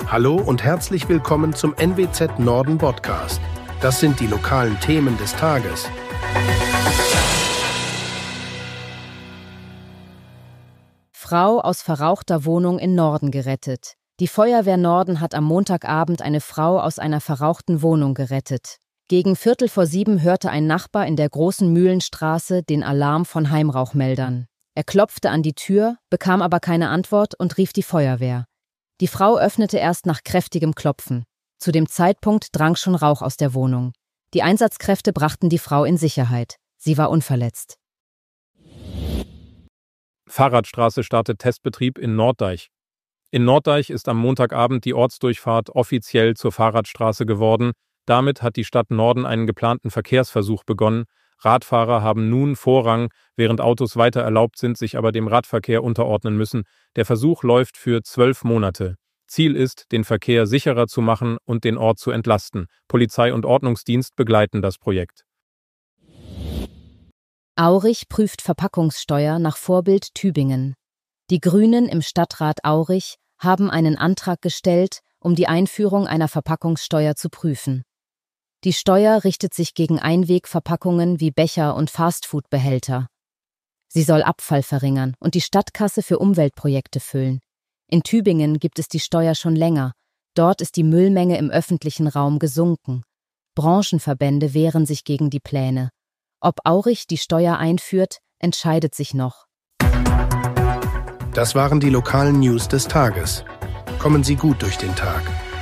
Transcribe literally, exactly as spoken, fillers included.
Hallo und herzlich willkommen zum N W Z Norden Podcast. Das sind die lokalen Themen des Tages. Frau aus verrauchter Wohnung in Norden gerettet. Die Feuerwehr Norden hat am Montagabend eine Frau aus einer verrauchten Wohnung gerettet. Gegen Viertel vor sieben hörte ein Nachbar in der Großen Mühlenstraße den Alarm von Heimrauchmeldern. Er klopfte an die Tür, bekam aber keine Antwort und rief die Feuerwehr. Die Frau öffnete erst nach kräftigem Klopfen. Zu dem Zeitpunkt drang schon Rauch aus der Wohnung. Die Einsatzkräfte brachten die Frau in Sicherheit. Sie war unverletzt. Fahrradstraße startet Testbetrieb in Norddeich. In Norddeich ist am Montagabend die Ortsdurchfahrt offiziell zur Fahrradstraße geworden. Damit hat die Stadt Norden einen geplanten Verkehrsversuch begonnen. Radfahrer haben nun Vorrang, während Autos weiter erlaubt sind, sich aber dem Radverkehr unterordnen müssen. Der Versuch läuft für zwölf Monate. Ziel ist, den Verkehr sicherer zu machen und den Ort zu entlasten. Polizei und Ordnungsdienst begleiten das Projekt. Aurich prüft Verpackungssteuer nach Vorbild Tübingen. Die Grünen im Stadtrat Aurich haben einen Antrag gestellt, um die Einführung einer Verpackungssteuer zu prüfen. Die Steuer richtet sich gegen Einwegverpackungen wie Becher und Fastfood-Behälter. Sie soll Abfall verringern und die Stadtkasse für Umweltprojekte füllen. In Tübingen gibt es die Steuer schon länger. Dort ist die Müllmenge im öffentlichen Raum gesunken. Branchenverbände wehren sich gegen die Pläne. Ob Aurich die Steuer einführt, entscheidet sich noch. Das waren die lokalen News des Tages. Kommen Sie gut durch den Tag.